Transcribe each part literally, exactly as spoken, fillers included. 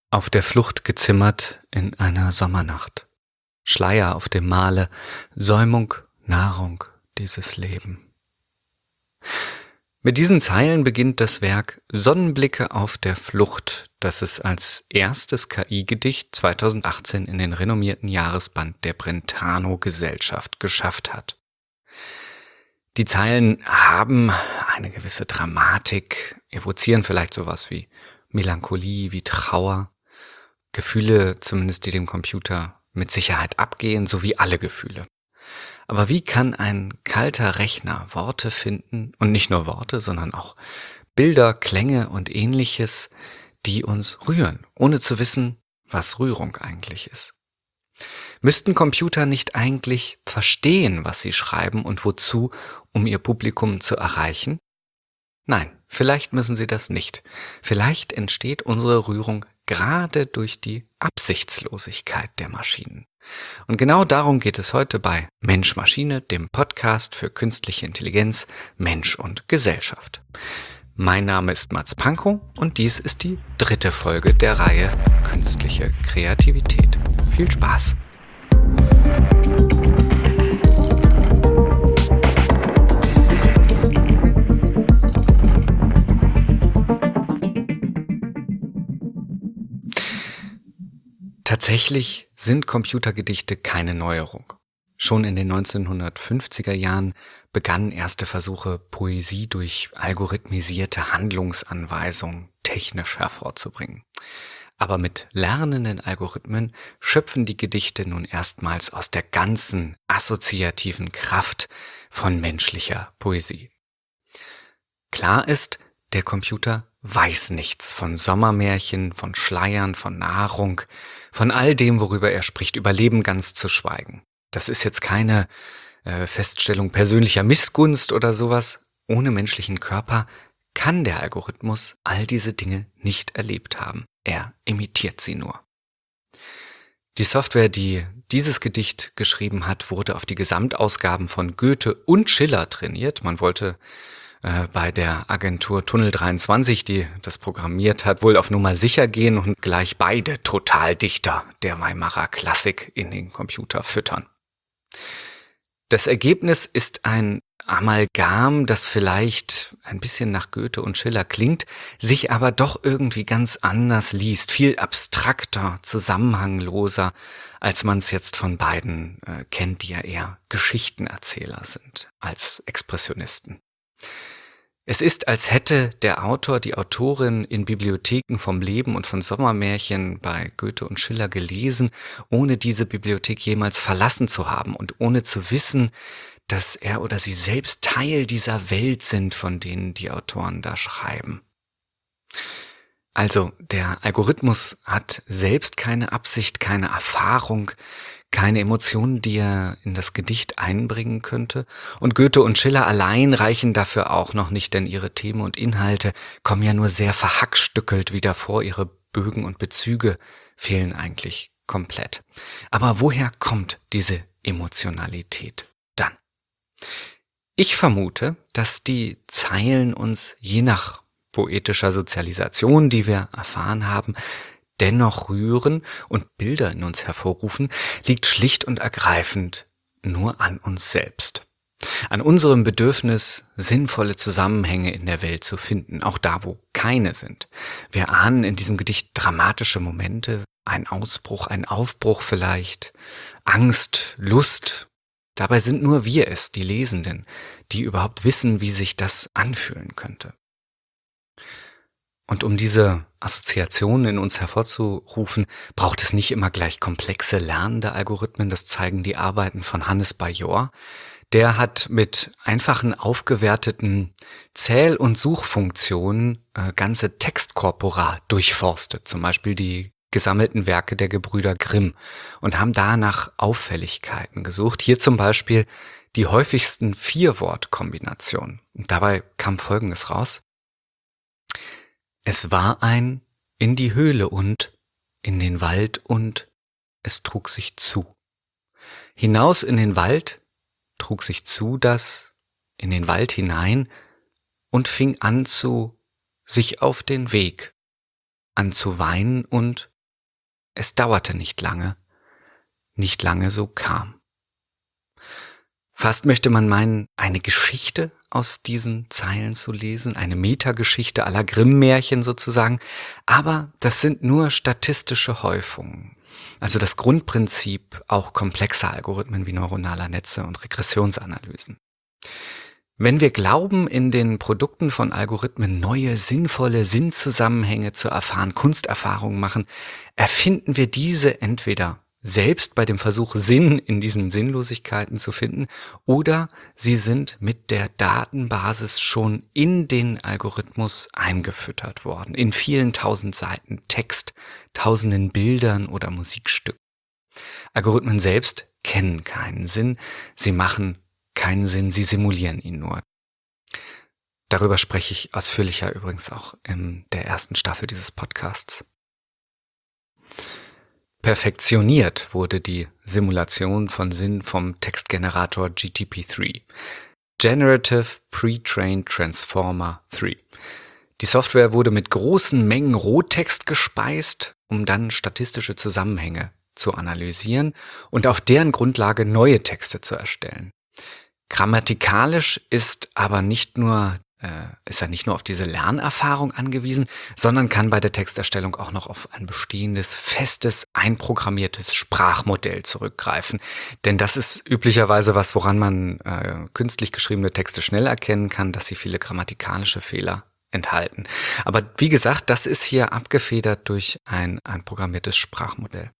Auf der Flucht gezimmert in einer Sommernacht. Schleier auf dem Male, Säumung, Nahrung, dieses Leben. Mit diesen Zeilen beginnt das Werk Sonnenblicke auf der Flucht, das es als erstes K I-Gedicht zweitausendachtzehn in den renommierten Jahresband der Brentano-Gesellschaft geschafft hat. Die Zeilen haben eine gewisse Dramatik, evozieren vielleicht sowas wie Melancholie, wie Trauer, Gefühle, zumindest die dem Computer mit Sicherheit abgehen, sowie alle Gefühle. Aber wie kann ein kalter Rechner Worte finden, und nicht nur Worte, sondern auch Bilder, Klänge und Ähnliches, die uns rühren, ohne zu wissen, was Rührung eigentlich ist? Müssten Computer nicht eigentlich verstehen, was sie schreiben und wozu, um ihr Publikum zu erreichen? Nein, vielleicht müssen sie das nicht. Vielleicht entsteht unsere Rührung gerade durch die Absichtslosigkeit der Maschinen. Und genau darum geht es heute bei Mensch-Maschine, dem Podcast für künstliche Intelligenz, Mensch und Gesellschaft. Mein Name ist Mats Pankow und dies ist die dritte Folge der Reihe Künstliche Kreativität. Viel Spaß! Tatsächlich sind Computergedichte keine Neuerung. Schon in den neunzehnhundertfünfziger Jahren begannen erste Versuche, Poesie durch algorithmisierte Handlungsanweisungen technisch hervorzubringen. Aber mit lernenden Algorithmen schöpfen die Gedichte nun erstmals aus der ganzen assoziativen Kraft von menschlicher Poesie. Klar ist, der Computer weiß nichts von Sommermärchen, von Schleiern, von Nahrung, von all dem, worüber er spricht, über Leben ganz zu schweigen. Das ist jetzt keine äh, Feststellung persönlicher Missgunst oder sowas. Ohne menschlichen Körper kann der Algorithmus all diese Dinge nicht erlebt haben. Er imitiert sie nur. Die Software, die dieses Gedicht geschrieben hat, wurde auf die Gesamtausgaben von Goethe und Schiller trainiert. Man wollte äh, bei der Agentur Tunnel dreiundzwanzig, die das programmiert hat, wohl auf Nummer sicher gehen und gleich beide Totaldichter der Weimarer Klassik in den Computer füttern. Das Ergebnis ist ein Amalgam, das vielleicht ein bisschen nach Goethe und Schiller klingt, sich aber doch irgendwie ganz anders liest, viel abstrakter, zusammenhangloser, als man es jetzt von beiden äh, kennt, die ja eher Geschichtenerzähler sind als Expressionisten. Es ist, als hätte der Autor, die Autorin in Bibliotheken vom Leben und von Sommermärchen bei Goethe und Schiller gelesen, ohne diese Bibliothek jemals verlassen zu haben und ohne zu wissen, dass er oder sie selbst Teil dieser Welt sind, von denen die Autoren da schreiben. Also, der Algorithmus hat selbst keine Absicht, keine Erfahrung, keine Emotionen, die er in das Gedicht einbringen könnte. Und Goethe und Schiller allein reichen dafür auch noch nicht, denn ihre Themen und Inhalte kommen ja nur sehr verhackstückelt wieder vor. Ihre Bögen und Bezüge fehlen eigentlich komplett. Aber woher kommt diese Emotionalität dann? Ich vermute, dass die Zeilen uns je nach poetischer Sozialisation, die wir erfahren haben, dennoch rühren und Bilder in uns hervorrufen, liegt schlicht und ergreifend nur an uns selbst. An unserem Bedürfnis, sinnvolle Zusammenhänge in der Welt zu finden, auch da, wo keine sind. Wir ahnen in diesem Gedicht dramatische Momente, ein Ausbruch, ein Aufbruch vielleicht, Angst, Lust. Dabei sind nur wir es, die Lesenden, die überhaupt wissen, wie sich das anfühlen könnte. Und um diese Assoziationen in uns hervorzurufen, braucht es nicht immer gleich komplexe lernende Algorithmen. Das zeigen die Arbeiten von Hannes Bajor. Der hat mit einfachen aufgewerteten Zähl- und Suchfunktionen äh, ganze Textkorpora durchforstet, zum Beispiel die gesammelten Werke der Gebrüder Grimm, und haben da nach Auffälligkeiten gesucht. Hier zum Beispiel die häufigsten Vier-Wort-Kombinationen. Und dabei kam Folgendes raus. Es war ein in die Höhle und in den Wald und es trug sich zu. Hinaus in den Wald trug sich zu das in den Wald hinein und fing an zu sich auf den Weg, an zu weinen und es dauerte nicht lange, nicht lange so kam. Fast möchte man meinen, eine Geschichte aus diesen Zeilen zu lesen, eine Metageschichte à la Grimm-Märchen sozusagen, aber das sind nur statistische Häufungen. Also das Grundprinzip auch komplexer Algorithmen wie neuronaler Netze und Regressionsanalysen. Wenn wir glauben, in den Produkten von Algorithmen neue, sinnvolle Sinnzusammenhänge zu erfahren, Kunsterfahrungen machen, erfinden wir diese entweder selbst bei dem Versuch, Sinn in diesen Sinnlosigkeiten zu finden, oder sie sind mit der Datenbasis schon in den Algorithmus eingefüttert worden, in vielen tausend Seiten Text, tausenden Bildern oder Musikstücken. Algorithmen selbst kennen keinen Sinn, sie machen keinen Sinn, sie simulieren ihn nur. Darüber spreche ich ausführlicher übrigens auch in der ersten Staffel dieses Podcasts. Perfektioniert wurde die Simulation von Sinn vom Textgenerator G T P drei, Generative Pre-trained Transformer drei. Die Software wurde mit großen Mengen Rohtext gespeist, um dann statistische Zusammenhänge zu analysieren und auf deren Grundlage neue Texte zu erstellen. Grammatikalisch ist aber nicht nur äh, ist er nicht nur auf diese Lernerfahrung angewiesen, sondern kann bei der Texterstellung auch noch auf ein bestehendes, festes, einprogrammiertes Sprachmodell zurückgreifen. Denn das ist üblicherweise was, woran man äh, künstlich geschriebene Texte schnell erkennen kann, dass sie viele grammatikalische Fehler enthalten. Aber wie gesagt, das ist hier abgefedert durch ein einprogrammiertes Sprachmodell.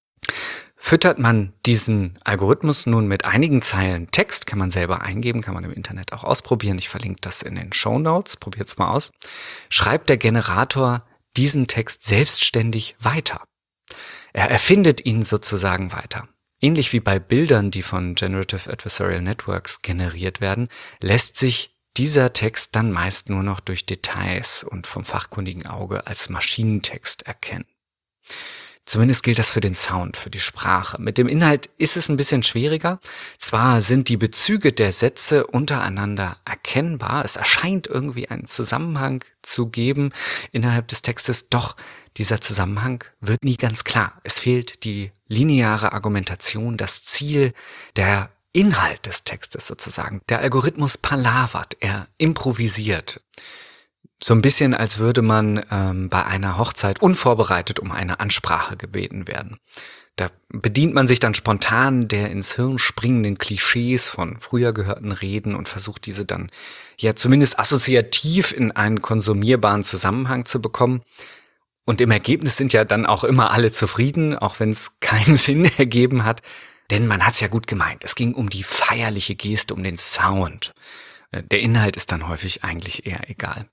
Füttert man diesen Algorithmus nun mit einigen Zeilen Text, kann man selber eingeben, kann man im Internet auch ausprobieren. Ich verlinke das in den Shownotes, probiert's mal aus. Schreibt der Generator diesen Text selbstständig weiter. Er erfindet ihn sozusagen weiter. Ähnlich wie bei Bildern, die von Generative Adversarial Networks generiert werden, lässt sich dieser Text dann meist nur noch durch Details und vom fachkundigen Auge als Maschinentext erkennen. Zumindest gilt das für den Sound, für die Sprache. Mit dem Inhalt ist es ein bisschen schwieriger. Zwar sind die Bezüge der Sätze untereinander erkennbar, es erscheint irgendwie einen Zusammenhang zu geben innerhalb des Textes, doch dieser Zusammenhang wird nie ganz klar. Es fehlt die lineare Argumentation, das Ziel, der Inhalt des Textes sozusagen. Der Algorithmus palavert, er improvisiert. So ein bisschen, als würde man ähm, bei einer Hochzeit unvorbereitet um eine Ansprache gebeten werden. Da bedient man sich dann spontan der ins Hirn springenden Klischees von früher gehörten Reden und versucht diese dann ja zumindest assoziativ in einen konsumierbaren Zusammenhang zu bekommen. Und im Ergebnis sind ja dann auch immer alle zufrieden, auch wenn es keinen Sinn ergeben hat. Denn man hat's ja gut gemeint. Es ging um die feierliche Geste, um den Sound. Der Inhalt ist dann häufig eigentlich eher egal.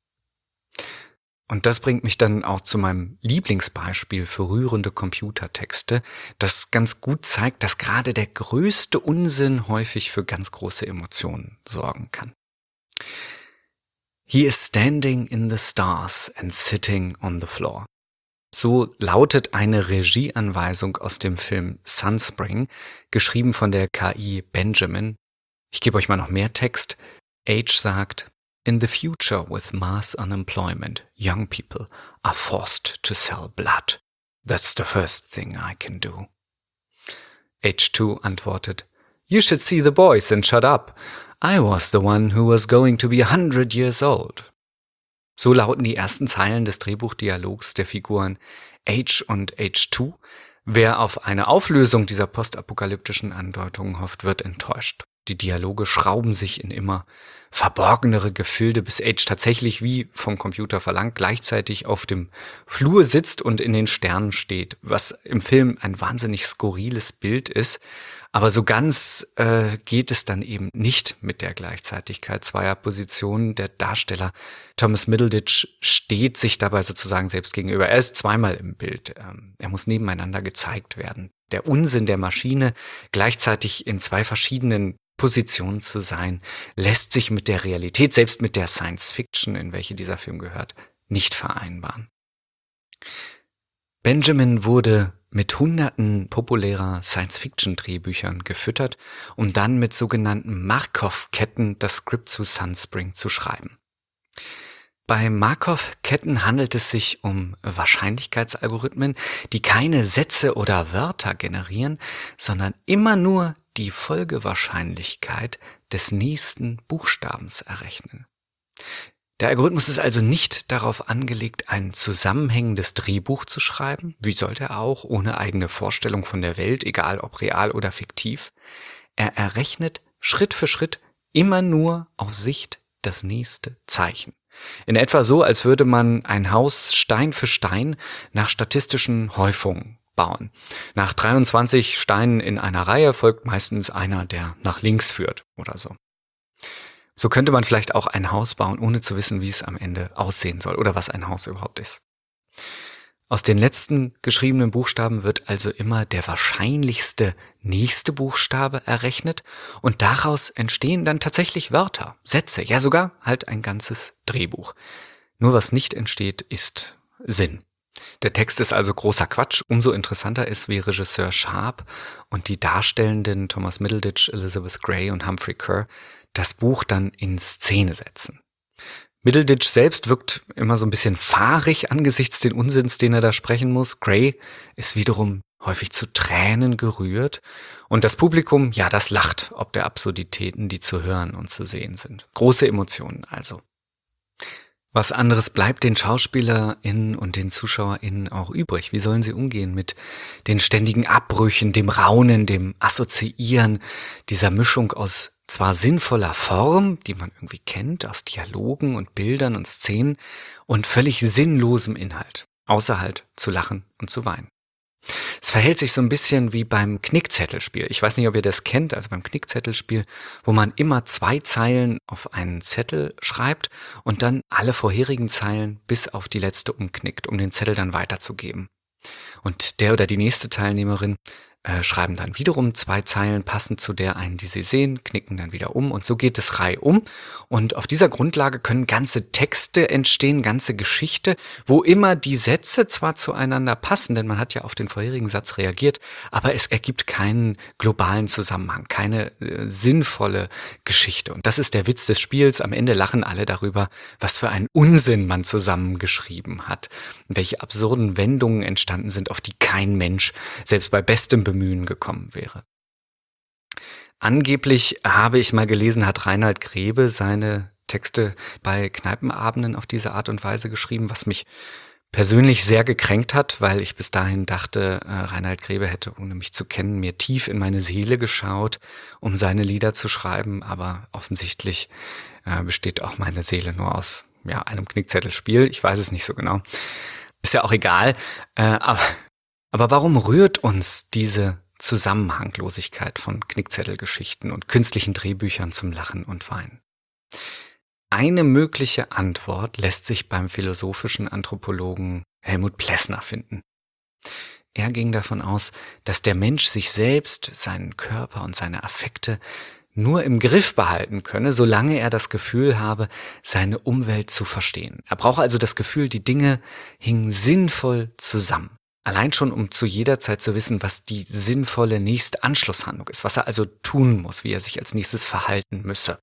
Und das bringt mich dann auch zu meinem Lieblingsbeispiel für rührende Computertexte, das ganz gut zeigt, dass gerade der größte Unsinn häufig für ganz große Emotionen sorgen kann. He is standing in the stars and sitting on the floor. So lautet eine Regieanweisung aus dem Film Sunspring, geschrieben von der K I Benjamin. Ich gebe euch mal noch mehr Text. H sagt: In the future with mass unemployment, young people are forced to sell blood. That's the first thing I can do. H zwei antwortet: You should see the boys and shut up. I was the one who was going to be a hundred years old. So lauten die ersten Zeilen des Drehbuchdialogs der Figuren H und H zwei. Wer auf eine Auflösung dieser postapokalyptischen Andeutungen hofft, wird enttäuscht. Die Dialoge schrauben sich in immer verborgenere Gefilde, bis H tatsächlich, wie vom Computer verlangt, gleichzeitig auf dem Flur sitzt und in den Sternen steht, was im Film ein wahnsinnig skurriles Bild ist. Aber so ganz äh, geht es dann eben nicht mit der Gleichzeitigkeit zweier Positionen. Der Darsteller Thomas Middleditch steht sich dabei sozusagen selbst gegenüber. Er ist zweimal im Bild. Ähm, er muss nebeneinander gezeigt werden. Der Unsinn der Maschine, gleichzeitig in zwei verschiedenen Positionen zu sein, lässt sich mit der Realität, selbst mit der Science Fiction, in welche dieser Film gehört, nicht vereinbaren. Benjamin wurde mit hunderten populärer Science-Fiction-Drehbüchern gefüttert, um dann mit sogenannten Markov-Ketten das Skript zu Sunspring zu schreiben. Bei Markov-Ketten handelt es sich um Wahrscheinlichkeitsalgorithmen, die keine Sätze oder Wörter generieren, sondern immer nur die Folgewahrscheinlichkeit des nächsten Buchstabens errechnen. Der Algorithmus ist also nicht darauf angelegt, ein zusammenhängendes Drehbuch zu schreiben, wie sollte er auch, ohne eigene Vorstellung von der Welt, egal ob real oder fiktiv. Er errechnet Schritt für Schritt immer nur auf Sicht das nächste Zeichen. In etwa so, als würde man ein Haus Stein für Stein nach statistischen Häufungen bauen. Nach dreiundzwanzig Steinen in einer Reihe folgt meistens einer, der nach links führt oder so. So könnte man vielleicht auch ein Haus bauen, ohne zu wissen, wie es am Ende aussehen soll oder was ein Haus überhaupt ist. Aus den letzten geschriebenen Buchstaben wird also immer der wahrscheinlichste nächste Buchstabe errechnet und daraus entstehen dann tatsächlich Wörter, Sätze, ja sogar halt ein ganzes Drehbuch. Nur was nicht entsteht, ist Sinn. Der Text ist also großer Quatsch. Umso interessanter ist, wie Regisseur Sharp und die Darstellenden Thomas Middleditch, Elizabeth Gray und Humphrey Ker das Buch dann in Szene setzen. Middleditch selbst wirkt immer so ein bisschen fahrig angesichts den Unsinns, den er da sprechen muss. Gray ist wiederum häufig zu Tränen gerührt. Und das Publikum, ja, das lacht ob der Absurditäten, die zu hören und zu sehen sind. Große Emotionen also. Was anderes bleibt den SchauspielerInnen und den ZuschauerInnen auch übrig? Wie sollen sie umgehen mit den ständigen Abbrüchen, dem Raunen, dem Assoziieren, dieser Mischung aus zwar sinnvoller Form, die man irgendwie kennt, aus Dialogen und Bildern und Szenen und völlig sinnlosem Inhalt, außer halt zu lachen und zu weinen. Es verhält sich so ein bisschen wie beim Knickzettelspiel. Ich weiß nicht, ob ihr das kennt, also beim Knickzettelspiel, wo man immer zwei Zeilen auf einen Zettel schreibt und dann alle vorherigen Zeilen bis auf die letzte umknickt, um den Zettel dann weiterzugeben. Und der oder die nächste Teilnehmerin äh, schreiben dann wiederum zwei Zeilen passend zu der einen, die sie sehen, knicken dann wieder um und so geht es reihum. Und auf dieser Grundlage können ganze Texte entstehen, ganze Geschichte, wo immer die Sätze zwar zueinander passen, denn man hat ja auf den vorherigen Satz reagiert, aber es ergibt keinen globalen Zusammenhang, keine äh, sinnvolle Geschichte. Und das ist der Witz des Spiels. Am Ende lachen alle darüber, was für einen Unsinn man zusammengeschrieben hat, welche absurden Wendungen entstanden sind, auf die kein Mensch, selbst bei bestem Bemühen, gekommen wäre. Angeblich, habe ich mal gelesen, hat Reinhard Grebe seine Texte bei Kneipenabenden auf diese Art und Weise geschrieben, was mich persönlich sehr gekränkt hat, weil ich bis dahin dachte, äh, Reinhard Grebe hätte, ohne mich zu kennen, mir tief in meine Seele geschaut, um seine Lieder zu schreiben, aber offensichtlich äh, besteht auch meine Seele nur aus ja, einem Knickzettelspiel. Ich weiß es nicht so genau. Ist ja auch egal. Äh, aber, aber warum rührt uns diese Zusammenhanglosigkeit von Knickzettelgeschichten und künstlichen Drehbüchern zum Lachen und Weinen? Eine mögliche Antwort lässt sich beim philosophischen Anthropologen Helmut Plessner finden. Er ging davon aus, dass der Mensch sich selbst, seinen Körper und seine Affekte nur im Griff behalten könne, solange er das Gefühl habe, seine Umwelt zu verstehen. Er brauche also das Gefühl, die Dinge hingen sinnvoll zusammen. Allein schon, um zu jeder Zeit zu wissen, was die sinnvolle nächste Anschlusshandlung ist, was er also tun muss, wie er sich als nächstes verhalten müsse.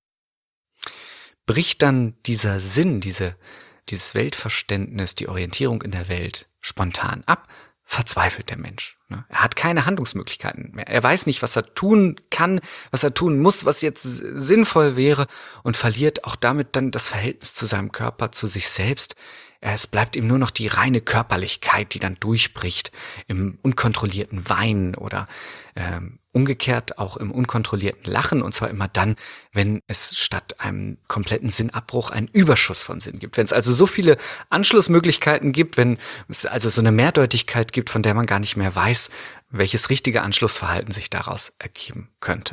Bricht dann dieser Sinn, diese, dieses Weltverständnis, die Orientierung in der Welt spontan ab, verzweifelt der Mensch. Er hat keine Handlungsmöglichkeiten mehr. Er weiß nicht, was er tun kann, was er tun muss, was jetzt sinnvoll wäre und verliert auch damit dann das Verhältnis zu seinem Körper, zu sich selbst. Es bleibt ihm nur noch die reine Körperlichkeit, die dann durchbricht im unkontrollierten Weinen oder ähm, umgekehrt auch im unkontrollierten Lachen, und zwar immer dann, wenn es statt einem kompletten Sinnabbruch einen Überschuss von Sinn gibt. Wenn es also so viele Anschlussmöglichkeiten gibt, wenn es also so eine Mehrdeutigkeit gibt, von der man gar nicht mehr weiß, welches richtige Anschlussverhalten sich daraus ergeben könnte.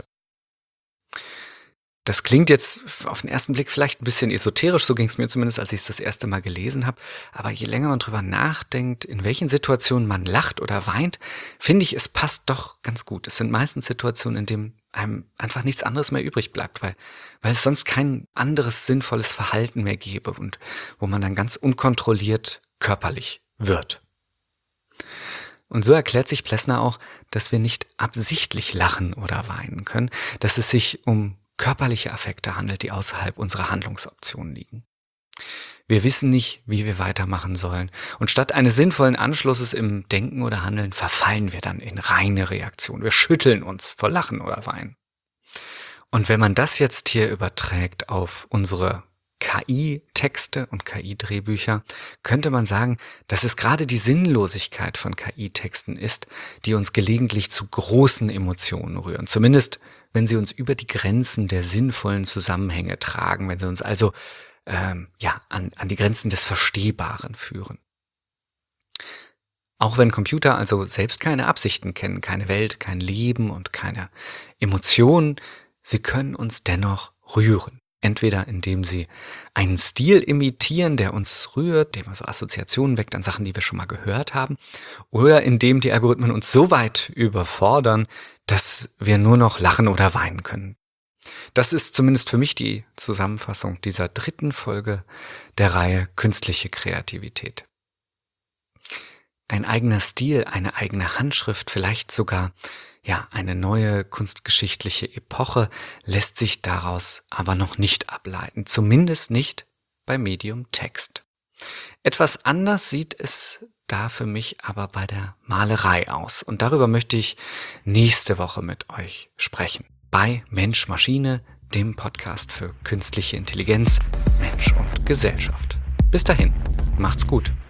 Das klingt jetzt auf den ersten Blick vielleicht ein bisschen esoterisch, so ging es mir zumindest, als ich es das erste Mal gelesen habe. Aber je länger man drüber nachdenkt, in welchen Situationen man lacht oder weint, finde ich, es passt doch ganz gut. Es sind meistens Situationen, in denen einem einfach nichts anderes mehr übrig bleibt, weil, weil es sonst kein anderes sinnvolles Verhalten mehr gäbe und wo man dann ganz unkontrolliert körperlich wird. Und so erklärt sich Plessner auch, dass wir nicht absichtlich lachen oder weinen können, dass es sich um körperliche Affekte handelt, die außerhalb unserer Handlungsoptionen liegen. Wir wissen nicht, wie wir weitermachen sollen. Und statt eines sinnvollen Anschlusses im Denken oder Handeln verfallen wir dann in reine Reaktion. Wir schütteln uns vor Lachen oder Weinen. Und wenn man das jetzt hier überträgt auf unsere K I-Texte und K I-Drehbücher, könnte man sagen, dass es gerade die Sinnlosigkeit von K I-Texten ist, die uns gelegentlich zu großen Emotionen rühren. Zumindest, wenn sie uns über die Grenzen der sinnvollen Zusammenhänge tragen, wenn sie uns also ähm, ja an, an die Grenzen des Verstehbaren führen. Auch wenn Computer also selbst keine Absichten kennen, keine Welt, kein Leben und keine Emotionen, sie können uns dennoch rühren. Entweder indem sie einen Stil imitieren, der uns rührt, dem also Assoziationen weckt an Sachen, die wir schon mal gehört haben, oder indem die Algorithmen uns so weit überfordern, dass wir nur noch lachen oder weinen können. Das ist zumindest für mich die Zusammenfassung dieser dritten Folge der Reihe Künstliche Kreativität. Ein eigener Stil, eine eigene Handschrift, vielleicht sogar ja, eine neue kunstgeschichtliche Epoche lässt sich daraus aber noch nicht ableiten, zumindest nicht bei Medium Text. Etwas anders sieht es da für mich aber bei der Malerei aus und darüber möchte ich nächste Woche mit euch sprechen. Bei Mensch Maschine, dem Podcast für künstliche Intelligenz, Mensch und Gesellschaft. Bis dahin, macht's gut.